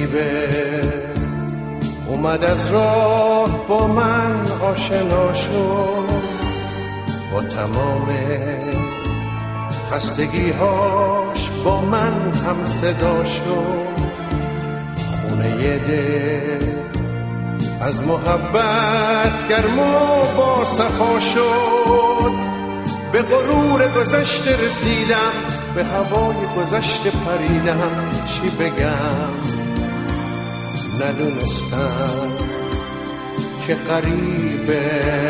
غریبه اومد از راه با من آشنا شد، با تمام خستگی‌هاش با من هم صدا شد. خونه دل از محبت گرم و با صفا شد. به غرور گذشته رسیدم، به هوای گذشته پریدم. چی بگم ندونستم که غریبه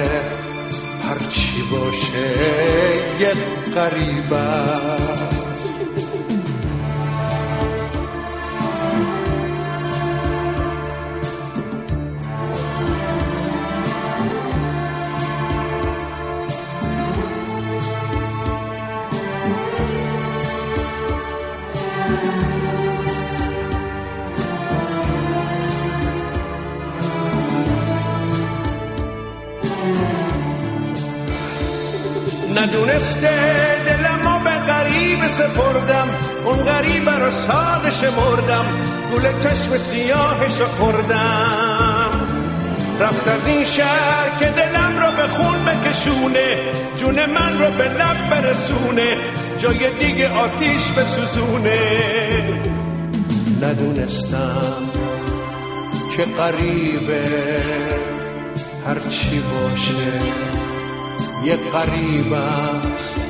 هرچی باشه یک غریبه. ندونسته دلمو به غریبه سپردم، اون غریبه رو ساده شمردم، گل چشم سیاهشو خوردم. رفت از این شهر که دلم رو به خون بکشونه، جون من رو به لب برسونه، جای دیگه آتیش بسوزونه. ندونستم که غریبه هرچی باشه یک غریب است.